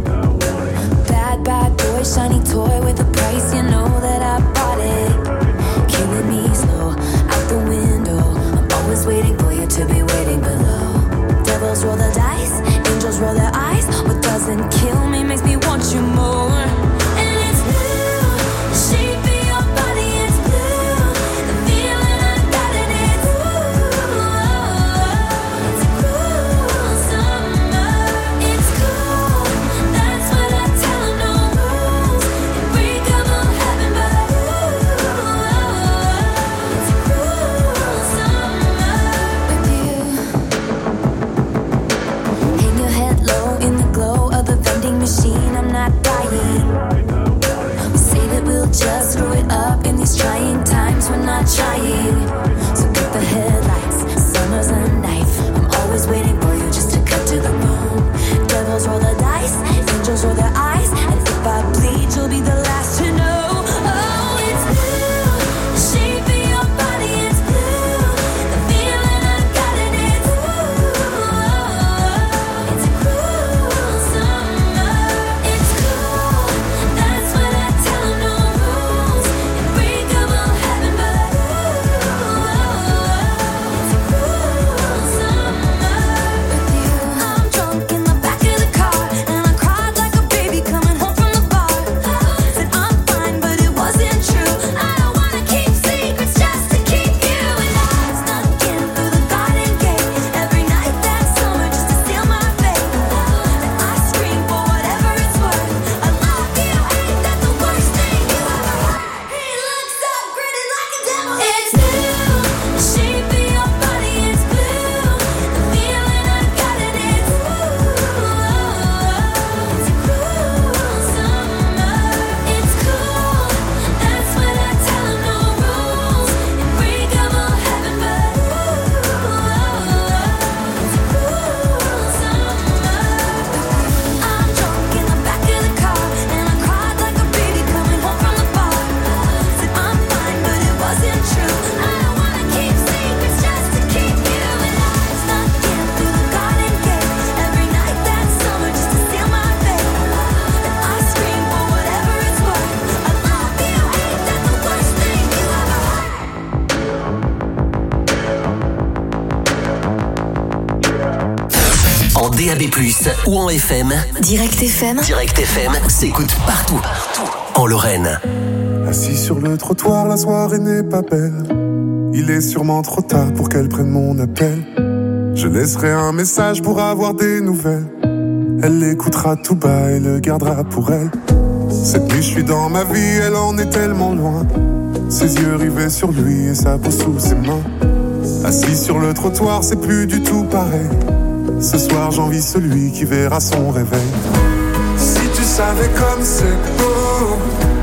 Bad boy, shiny toy with a price. You know that I bought it. Killing me slow out the window. I'm always waiting for you to be waiting below. Devils roll the dice, angels roll their eyes. What doesn't kill me makes me want you more. And it's blue, the shape of your body is blue. The feeling I got it is blue. It's a cruel summer. It's cool, that's what I tell 'em. No rules, unbreakable heaven, but it's a cruel summer with you. Hang your head low in the glow of the vending machine. I'm not dying. We say that we'll just screw it up in these trying times. We're not trying. So cut the headlights. Summer's a knife. I'm always waiting for you just to cut to the bone. Devils roll the dice. Angels roll their eyes. And if I bleed, you'll be the last to know. Oh, it's blue. The shape of your body is blue. The feeling I got it is blue. It's a cruel summer. It's cool. That's what I tell 'em. No rules. Unbreakable heaven, but it's a cruel summer with you. I'm drunk in the back of the car, and I cried like a baby coming home from the bar. Said I'm fine, but it wasn't true. I don't wanna keep secrets just to keep you. And I snuck in through the garden gate every night that summer just to steal my fate. And I scream for whatever it's worth. I love you, ain't that the worst thing you ever heard? He looks so pretty like a devil. It's blue, the shape of your body is blue. The feeling I got it is blue. It's a cruel summer. It's cool, that's what I tell 'em. No rules, unbreakable heaven, but it's a cruel summer. I'm drunk in the back of the car, and I cried like a baby coming home from the bar. Said I'm fine, but it wasn't true. I don't wanna keep secrets just to keep you. And I snuck in through the garden gate every night that summer just to steal my fate. And I scream for whatever it's worth. I love you, ain't that the worst thing you ever heard? En DAB+, ou en FM. Direct FM. Direct FM s'écoute partout. En Lorraine. Assis sur le trottoir, la soirée n'est pas belle. Il est sûrement trop tard pour qu'elle prenne mon appel. Je laisserai un message pour avoir des nouvelles. Elle l'écoutera tout bas et le gardera pour elle. Cette nuit je suis dans ma vie, elle en est tellement loin. Ses yeux rivés sur lui et sa peau sous ses mains. Assis sur le trottoir, c'est plus du tout pareil. Ce soir j'envie celui qui verra son réveil. Si tu savais comme c'est beau,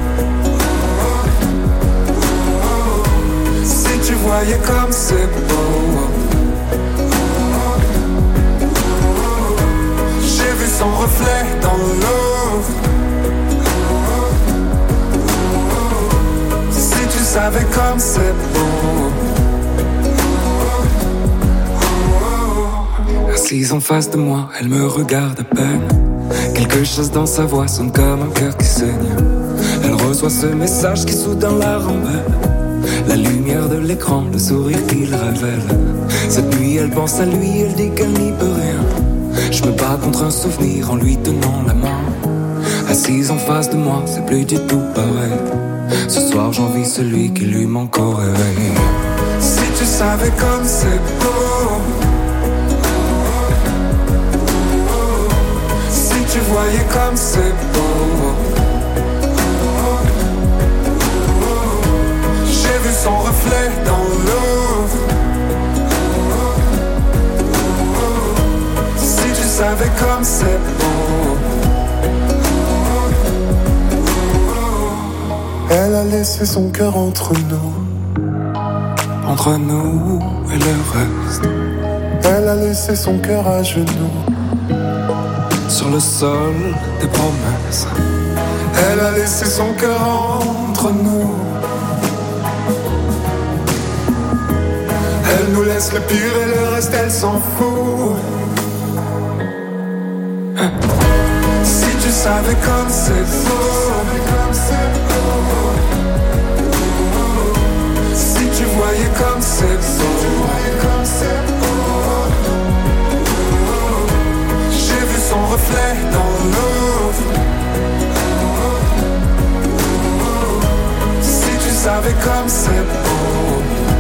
si tu voyais comme c'est beau. J'ai vu son reflet dans l'eau. Si tu savais comme c'est beau. Assise en face de moi, elle me regarde à peine. Quelque chose dans sa voix sonne comme un cœur qui saigne. Elle reçoit ce message qui soudain la rembelle. La lumière de l'écran, le sourire qu'il révèle. Cette nuit elle pense à lui, elle dit qu'elle n'y peut rien. Je me bats contre un souvenir en lui tenant la main. Assise en face de moi, c'est plus du tout pareil. Ce soir j'envie celui qui lui manque au réveil. Si tu savais comme c'est beau. Si tu voyais comme c'est beau. J'ai vu son reflet dans l'eau. Si tu savais comme c'est beau. Elle a laissé son cœur entre nous et le reste. Elle a laissé son cœur à genoux sur le sol des promesses. Elle a laissé son cœur entre nous. Elle nous laisse le pire et le reste elle s'en fout. Si tu savais comme c'est beau. Si tu voyais comme c'est beau. J'ai vu son reflet dans l'eau. Si tu savais comme c'est beau.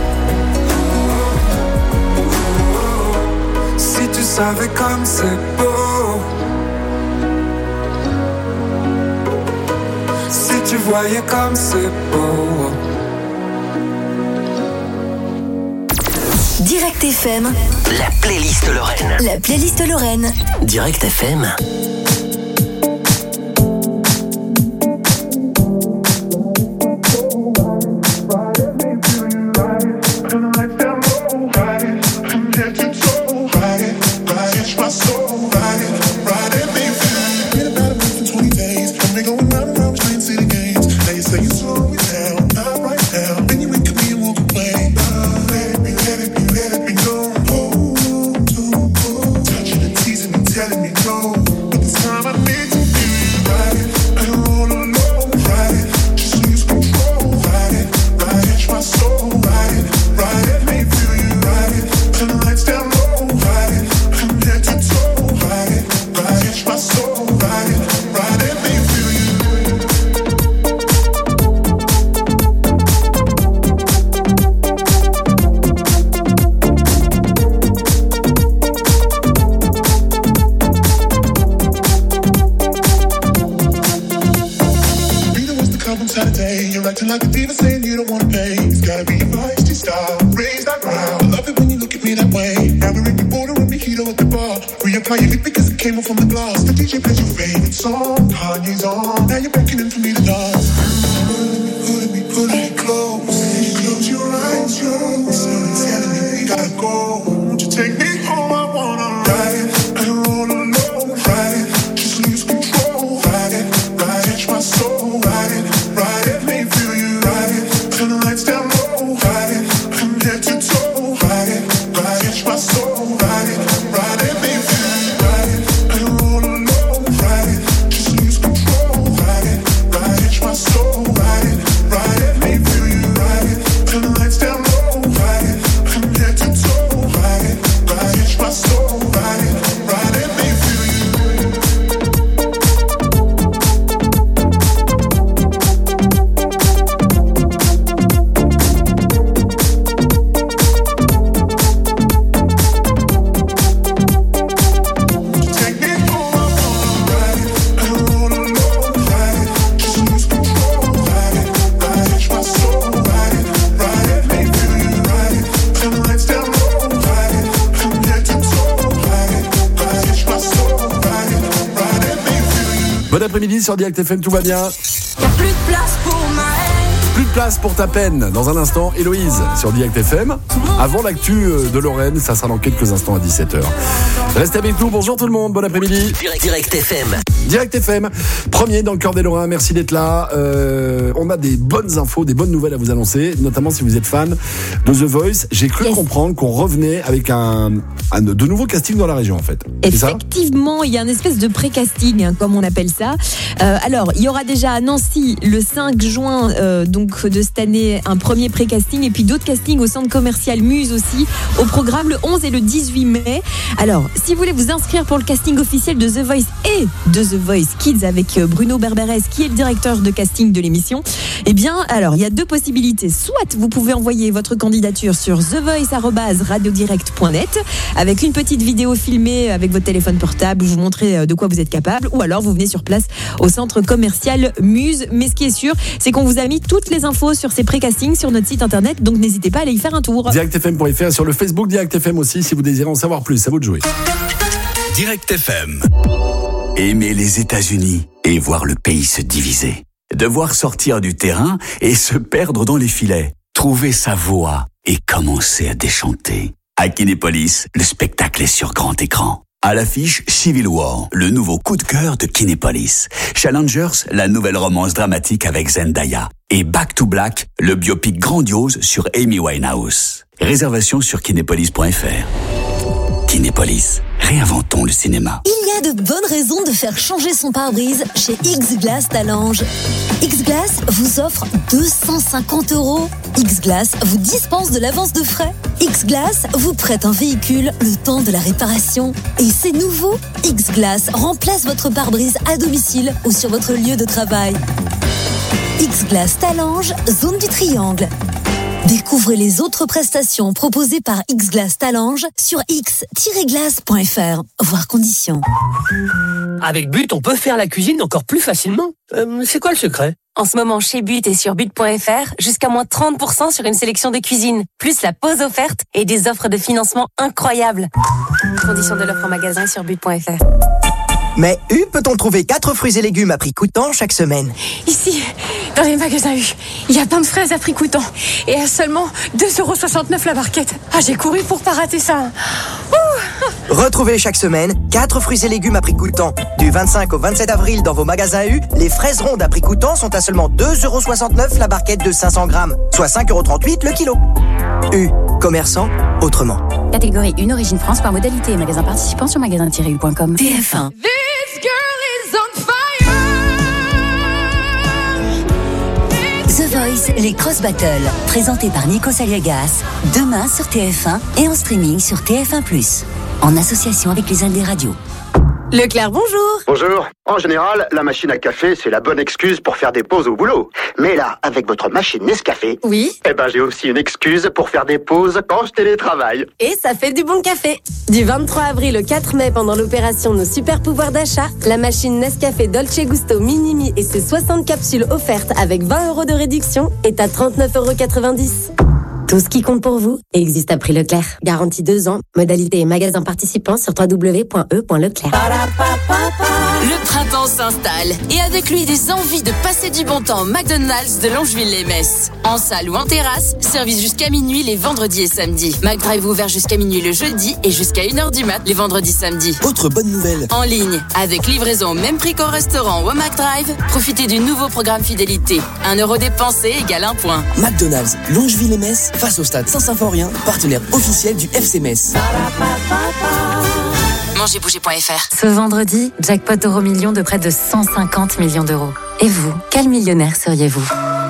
Si tu savais comme c'est beau. Si tu voyais comme c'est beau. Direct FM. La playlist Lorraine. La playlist Lorraine. Direct FM. Bon après-midi sur Direct FM, tout va bien. Y'a plus de place pour ma haine. Plus de place pour ta peine. Dans un instant, Héloïse sur Direct FM. Avant l'actu de Lorraine, ça sera dans quelques instants à 17h. Restez avec nous, bonjour tout le monde, bon après-midi. Direct FM. Direct FM, premier dans le cœur des Lorrains, merci d'être là. On a des bonnes infos, des bonnes nouvelles à vous annoncer, notamment si vous êtes fan de The Voice. J'ai cru comprendre qu'on revenait avec de nouveaux castings dans la région en fait. Effectivement, il y a un espèce de pré-casting, comme on appelle ça. Alors, il y aura déjà à Nancy le 5 juin donc de cette année un premier pré-casting et puis d'autres castings au centre commercial Muse aussi. Au programme le 11 et le 18 mai. Alors, si vous voulez vous inscrire pour le casting officiel de The Voice et de The Voice Kids avec Bruno Berberes qui est le directeur de casting de l'émission, eh bien, alors, il y a deux possibilités. Soit vous pouvez envoyer votre candidature sur thevoice@radiodirect.net avec une petite vidéo filmée avec votre téléphone portable où vous montrez de quoi vous êtes capable, ou alors vous venez sur place au centre commercial Muse. Mais ce qui est sûr, c'est qu'on vous a mis toutes les infos sur ces pré-castings sur notre site internet, donc n'hésitez pas à aller y faire un tour. DirectFM.fr, sur le Facebook Direct FM aussi si vous désirez en savoir plus, à vous de jouer. Direct FM. Aimer les États-Unis et voir le pays se diviser. Devoir sortir du terrain et se perdre dans les filets. Trouver sa voix et commencer à déchanter. À Kinépolis, le spectacle est sur grand écran. À l'affiche, Civil War, le nouveau coup de cœur de Kinépolis. Challengers, la nouvelle romance dramatique avec Zendaya. Et Back to Black, le biopic grandiose sur Amy Winehouse. Réservation sur kinépolis.fr. Kinépolis, réinventons le cinéma. Il y a de bonnes raisons de faire changer son pare-brise chez X-Glass Talange. X-Glass vous offre 250 €. X-Glass vous dispense de l'avance de frais. X-Glass vous prête un véhicule le temps de la réparation. Et c'est nouveau, X-Glass remplace votre pare-brise à domicile ou sur votre lieu de travail. X-Glass Talange, zone du Triangle. Découvrez les autres prestations proposées par X-Glass Talange sur x-glace.fr. Voir conditions. Avec But, on peut faire la cuisine encore plus facilement. C'est quoi le secret ? En ce moment, chez But et sur but.fr, jusqu'à moins 30% sur une sélection de cuisine, plus la pause offerte et des offres de financement incroyables. Conditions de l'offre en magasin et sur but.fr. Mais U, peut-on trouver 4 fruits et légumes à prix coûtant chaque semaine ? Ici, dans les magasins U, il y a plein de fraises à prix coûtant et à seulement 2,69 € la barquette. Ah, j'ai couru pour pas rater ça. Retrouvez chaque semaine 4 fruits et légumes à prix coûtant. Du 25 au 27 avril dans vos magasins U, les fraises rondes à prix coûtant sont à seulement 2,69 € la barquette de 500 grammes, soit 5,38 € le kilo. U, commerçant autrement. Catégorie 1, origine France par modalité. Magasin participant sur magasin-u.com. TF1. This girl is on fire. The Voice, les Cross Battles, présentés par Nico Saliagas, demain sur TF1 et en streaming sur TF1+, en association avec les Indes des radios. Leclerc, bonjour. Bonjour. En général, la machine à café, c'est la bonne excuse pour faire des pauses au boulot. Mais là, avec votre machine Nescafé, oui, j'ai aussi une excuse pour faire des pauses quand je télétravaille. Et ça fait du bon café. Du 23 avril au 4 mai, pendant l'opération Nos Super Pouvoirs d'achat, la machine Nescafé Dolce Gusto Minimi et ses 60 capsules offertes avec 20 € de réduction est à 39,90 €. Tout ce qui compte pour vous existe à prix Leclerc. Garantie 2 ans. Modalité et magasin participants sur www.e.leclerc. Le printemps s'installe et avec lui des envies de passer du bon temps au McDonald's de Longeville-les-Metz. En salle ou en terrasse, service jusqu'à minuit les vendredis et samedis. McDrive ouvert jusqu'à minuit le jeudi et jusqu'à 1h du mat les vendredis samedis. Autre bonne nouvelle. En ligne, avec livraison au même prix qu'au restaurant ou au McDrive, profitez du nouveau programme fidélité. 1 € dépensé égale 1 point. McDonald's, Longeville-les-Metz, face au stade Saint-Symphorien, partenaire officiel du FC Metz. Mangerbouger.fr. Ce vendredi, jackpot Euro-million de près de 150 millions d'euros. Et vous, quel millionnaire seriez-vous ?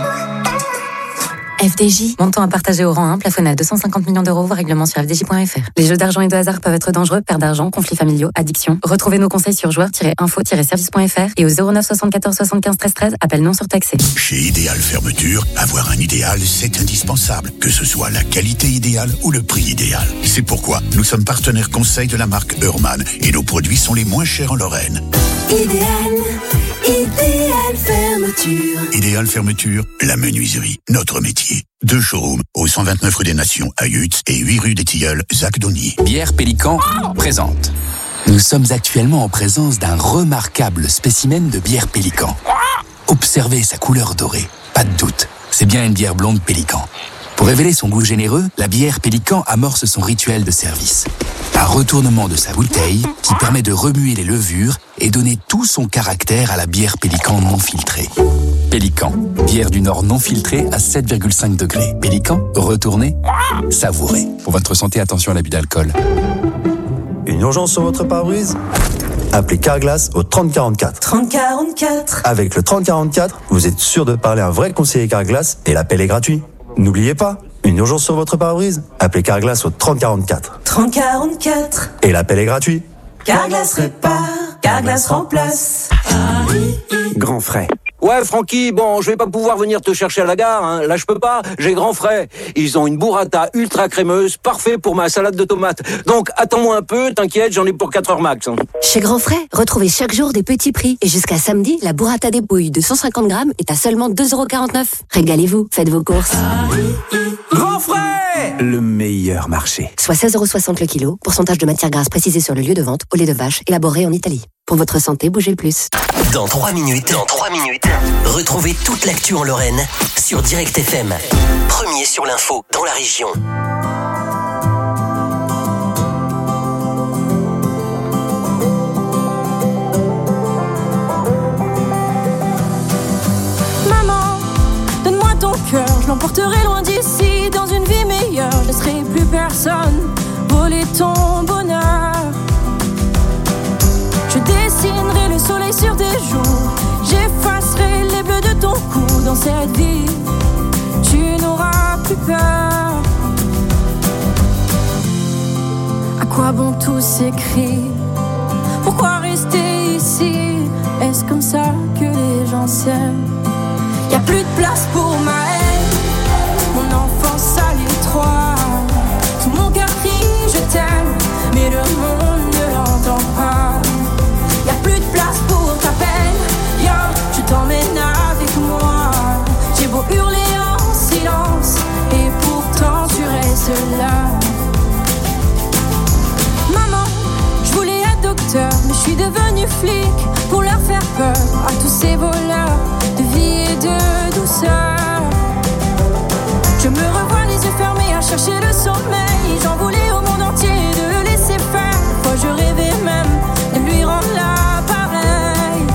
FDJ, montant à partager au rang 1, plafonné à 250 millions d'euros, voire règlement sur fdj.fr. Les jeux d'argent et de hasard peuvent être dangereux, perte d'argent, conflits familiaux, addiction. Retrouvez nos conseils sur joueurs-info-service.fr et au 09 74 75 13 13, appel non surtaxé. Chez Idéal Fermeture, avoir un idéal, c'est indispensable, que ce soit la qualité idéale ou le prix idéal. C'est pourquoi nous sommes partenaires conseil de la marque Hurman et nos produits sont les moins chers en Lorraine. Idéal Fermeture. Idéal Fermeture, la menuiserie, notre métier. 2 showrooms au 129 rue des Nations à Yutz et 8 rue des Tilleuls, Zac-Donier. Bière Pélican présente. Nous sommes actuellement en présence d'un remarquable spécimen de bière Pélican. Observez sa couleur dorée. Pas de doute, c'est bien une bière blonde Pélican. Pour révéler son goût généreux, la bière Pélican amorce son rituel de service. Un retournement de sa bouteille qui permet de remuer les levures et donner tout son caractère à la bière Pélican non filtrée. Pélican, bière du Nord non filtrée à 7,5 degrés. Pélican, retournez, savourez. Pour votre santé, attention à l'abus d'alcool. Une urgence sur votre pare-brise ? Appelez Carglass au 3044. 3044. Avec le 3044, vous êtes sûr de parler à un vrai conseiller Carglass et l'appel est gratuit. N'oubliez pas, une urgence sur votre pare-brise ? Appelez Carglass au 3044. 3044. Et l'appel est gratuit. Carglass répare, Carglass remplace. Grand frais. Ouais, Francky, bon, je vais pas pouvoir venir te chercher à la gare, hein. Là, je peux pas, j'ai grand frais. Ils ont une burrata ultra crémeuse, parfait pour ma salade de tomates. Donc, attends-moi un peu, t'inquiète, j'en ai pour 4 heures max. Hein. Chez Grand Frais, retrouvez chaque jour des petits prix. Et jusqu'à samedi, la burrata des pouilles de 150 grammes est à seulement 2,49 €. Régalez-vous, faites vos courses. Grand frais, le meilleur marché. Soit 16,60 € le kilo, pourcentage de matière grasse précisé sur le lieu de vente, au lait de vache, élaboré en Italie. Pour votre santé, bougez le plus. Dans 3 minutes, retrouvez toute l'actu en Lorraine sur Direct FM. Premier sur l'info dans la région. Maman, donne-moi ton cœur, je l'emporterai loin d'ici. Dans une vie meilleure, je laisserai plus personne voler ton bonheur. Je dessinerai le soleil sur tes joues, j'effacerai les bleus de ton cou. Dans cette vie, tu n'auras plus peur. À quoi bon tous ces cris? Pourquoi rester ici? Est-ce comme ça que les gens s'aiment? Y'a plus de place pour ma haine, mon enfance à l'étroit. Tout mon cœur crie je t'aime, mais le monde ne l'entend pas. Y'a plus de place pour ta peine, yo, je t'emmène avec moi. J'ai beau hurler en silence, et pourtant tu restes là. Maman, je voulais être docteur, mais je suis devenue flic pour leur faire peur à tous ces voleurs de vie et de douceur. Je me revois les yeux fermés à chercher le sommeil. J'en voulais au monde entier de le laisser faire. Parfois je rêvais même de lui rendre l'appareil.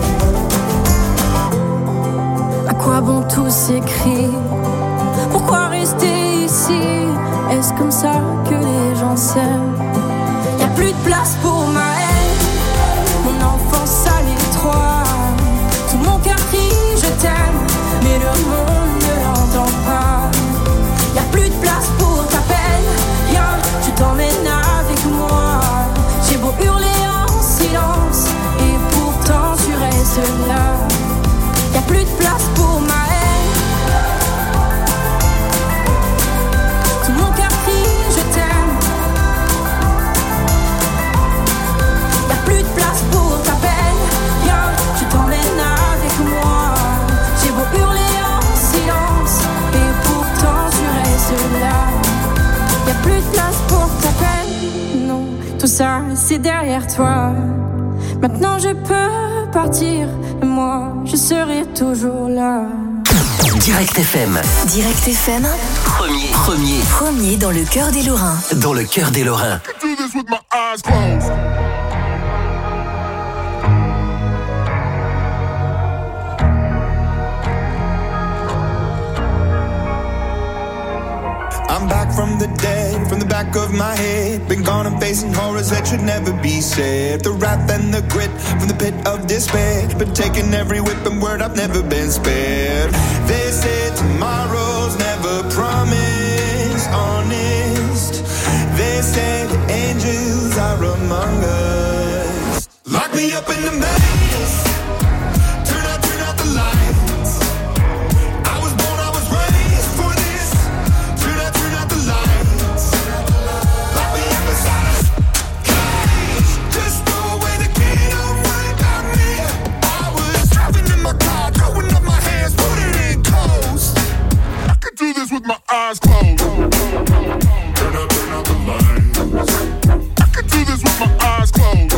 À quoi bon tous ces cris? Pourquoi rester ici? Est-ce comme ça que les gens s'aiment? Y'a plus de place pour ma haine, mon enfance à l'étroit. Tout mon cœur crie je t'aime, mais le monde ne l'entend pas. Y'a plus de place pour ta peine, yo, je t'emmène avec moi. J'ai beau hurler en silence, et pourtant tu restes là. Y'a plus de place pour ma haine, tout mon cœur crie je t'aime. Y'a plus de place pour ta peine, yo, je t'emmène avec moi. J'ai beau hurler en silence, et pourtant tu restes là. Y'a plus de place pour ta peine, non, tout ça c'est derrière toi. Maintenant je peux partir, et moi je serai toujours là. Direct FM. Direct FM, premier dans le cœur des Lorrains. Dans le cœur des Lorrains. I'm back from the dead, from the back of my head. Been gone and facing horrors that should never be said. The wrath and the grit from the pit of despair. Been taking every whip and word, I've never been spared. They say tomorrow's never promised, honest. They say the angels are among us. Lock me up in the maze, turn out the lights. I was born, I was raised for this. Turn out the lights. Lock me up inside a cage, just throw away the key, don't worry about me. I was driving in my car, throwing up my hands, putting in coast. I could do this with my eyes closed. Turn out the lights. I could do this with my eyes closed.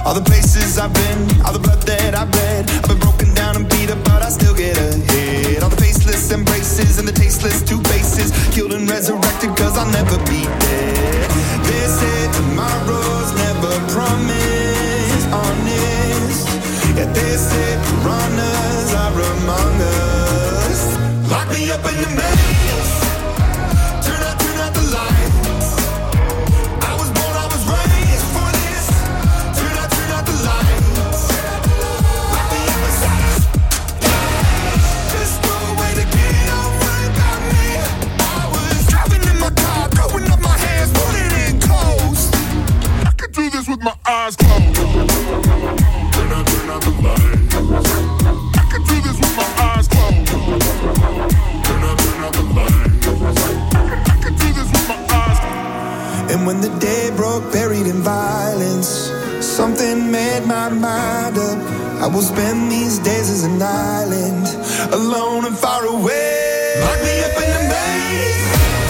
All the places I've been, all the blood that I've bled. I've been broken down and beat up, but I still get ahead. All the faceless embraces and the tasteless two faces, killed and resurrected, cause I'll never be dead. They say tomorrow's never promised, honest. Yeah, they say piranhas are among us. Lock me up in the maze, turn out the lights. I was born, I was raised for this. Turn out the lights. Lock me up inside. Just throw away the key, don't worry about me. I was driving in my car, throwing up my hands, putting in clothes. I could do this with my eyes closed. Turn out the lights. I could do this with my eyes closed. Turn out the lights. I could do this with my eyes closed. And when the day broke, buried in violence, something made my mind up. I will spend these days as an island, alone and far away. Lock me up in the maze,